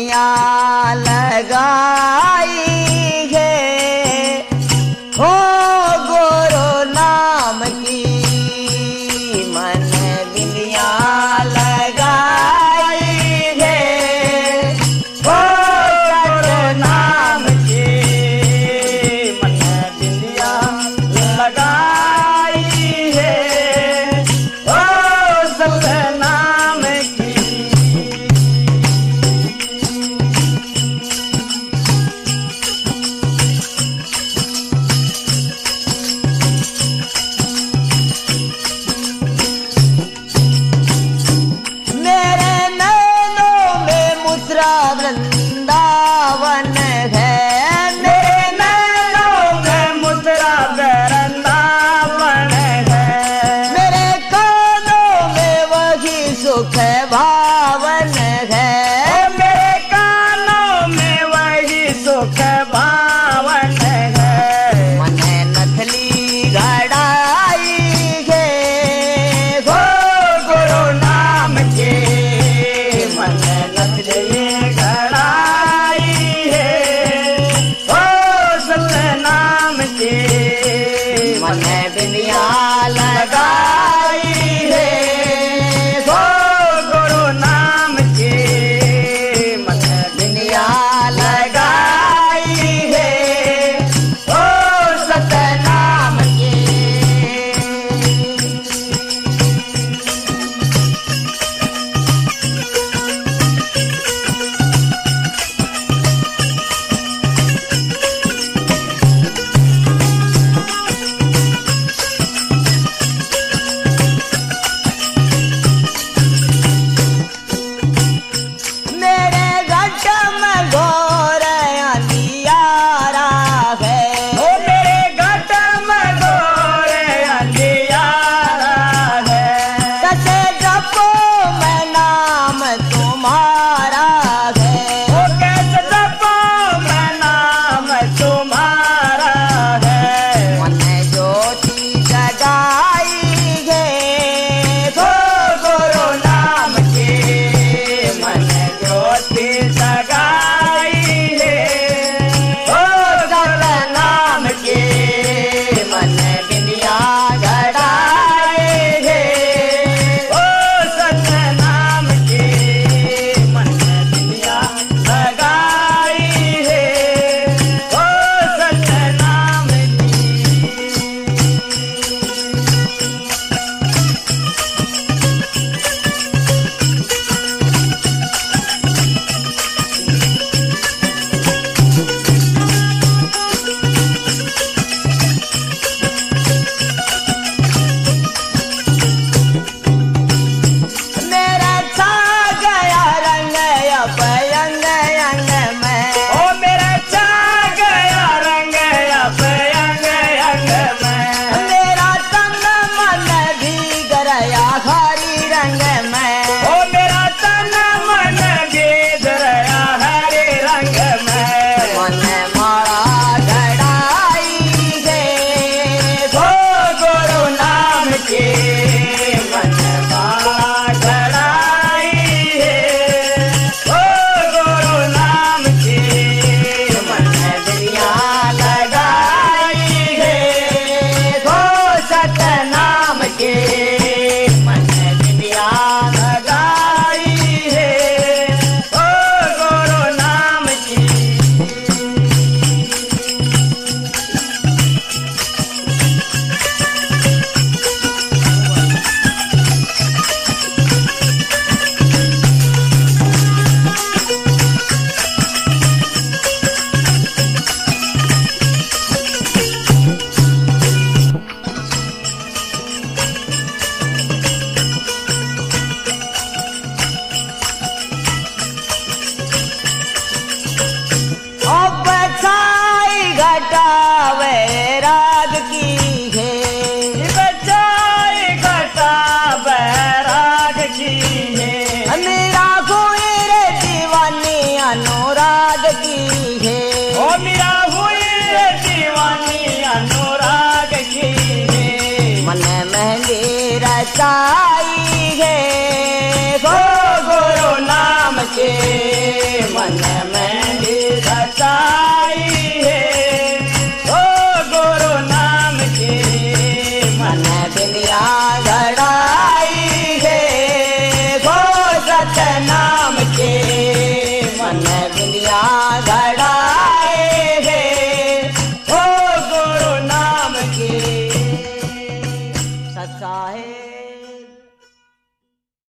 बिंदिया लगाई है हो गुरु नाम की मन बिंदिया लगाई है हो गुरु नाम की मन बिंदिया लगाई है हो सतनाम की। मेरे नैनों में मुद्रा वृंदावन है, मेरे नैनों में मुद्रा वृंदावन है, मेरे कानों में वही सुख भावन है, मेरे कानों में वही सुख भावन है। मन नथली घड़ाई है हो गुरु नाम के मन नथली घड़ाई है हो सतनाम के मन बिंदिया लगाई है हो गुरु नाम के मन बिंदिया लगाई है हो सतनाम के। मेरे घट में घोर अंधियारा है, ओ मेरे घट में घोर अंधियारा है, कैसे जपो मैं नाम तुम्हारा है, ओ कैसे जपो मैं नाम तुम्हारा है। मन ज्योति जगाई है हो गुरु नाम के मन ज्योति जगाई है हो सतनाम के मन बिंदिया घड़ाई है हो सतनाम के मन बिंदिया लगाई है हो सतनाम की। मेरा छा गया रंग अपयंग अंग में, ओ मेरा छा गया रंग अपयंग अंग में, मेरा तन मन भीग रहा हरी रंग में, ओ मेरा तन मन भीग रहा हरे रंग में। मन मारा घड़ाई है हो गुरु नाम के मन मारा घड़ाई है हो गुरु नाम के मन बिंदिया लगाई है हो सतनाम के मन बिंदिया लगाई है हो गुरु नाम की। अब बचाई घटावे राग की है, बचाई घटावे राग की है, मेरा कोई रे दीवानी अनुराग की है, ओ मेरा हुई रे दीवानी अनुराग की है। मन मेहंदी रचाई है हो गुरु नाम के मन में भी सच्चाई है, ओ गुरु नाम के मन बिंदिया गड़ाई है, गो सत नाम के मन बिंदिया गड़ाई